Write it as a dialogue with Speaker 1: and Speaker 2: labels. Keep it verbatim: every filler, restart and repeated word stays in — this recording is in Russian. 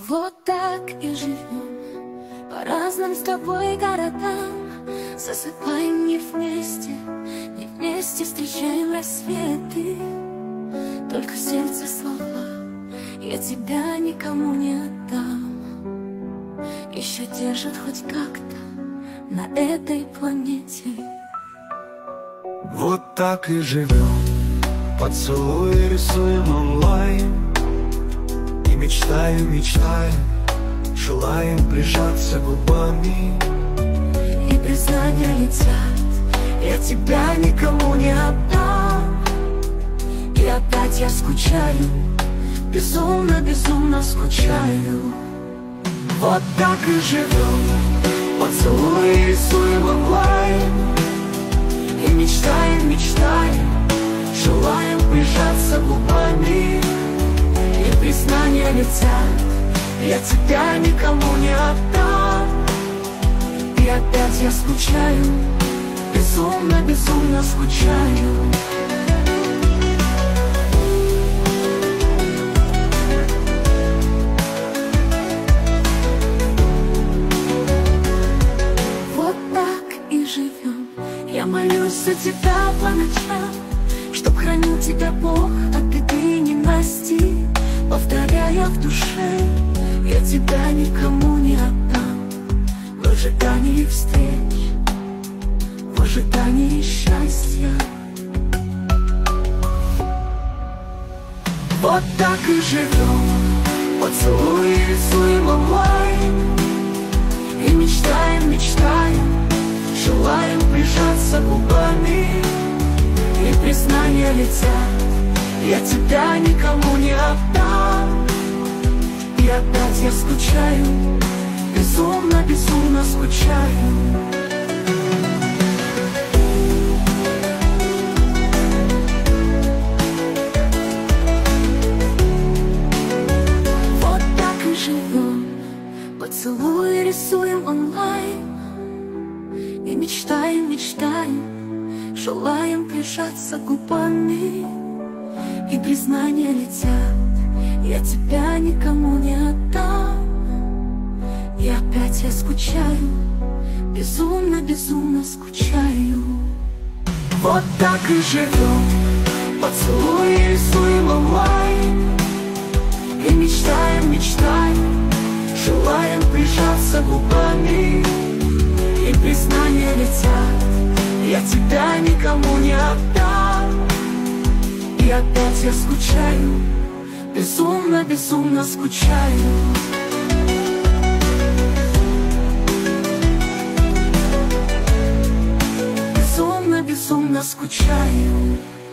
Speaker 1: Вот так и живем, по разным с тобой городам. Засыпаем не вместе, не вместе встречаем рассветы. Только в сердце слова я тебя никому не отдам. Еще держат хоть как-то на этой планете.
Speaker 2: Вот так и живем, поцелуи рисуем онлайн. И мечтаем, мечтаем, желаем прижаться губами.
Speaker 1: И признания летят, я тебя никому не отдам. И опять я скучаю, безумно, безумно скучаю.
Speaker 2: Вот так и живем, поцелуи рисуем онлайн.
Speaker 1: И мечтаем, мечтаем, желаем прижаться губами. И признания летят, я тебя никому не отдам. И опять я скучаю, безумно, безумно скучаю. Вот так и живем, я молюсь за тебя по ночам, чтоб хранил тебя Бог от беды ненасти. Повторяя в душе, я тебя никому не отдам. В ожидании встреч, в ожидании счастья.
Speaker 2: Вот так и живем, поцелуи рисуем онлайн.
Speaker 1: И мечтаем, мечтаем, желаем прижаться губами. И признания летят, я тебя никому не отдам. И опять я скучаю, безумно, безумно скучаю. Вот так и живем, поцелуи рисуем онлайн. И мечтаем, мечтаем, желаем прижаться губами. И признания летят, я тебя никому не отдам. И опять я скучаю, безумно, безумно скучаю.
Speaker 2: Вот так и живем, поцелуи рисуем онлайн.
Speaker 1: И мечтаем, мечтаем, желаем прижаться губами. И признания летят, я тебя никому не отдам. И опять я скучаю, безумно, безумно скучаю. Безумно, безумно скучаю.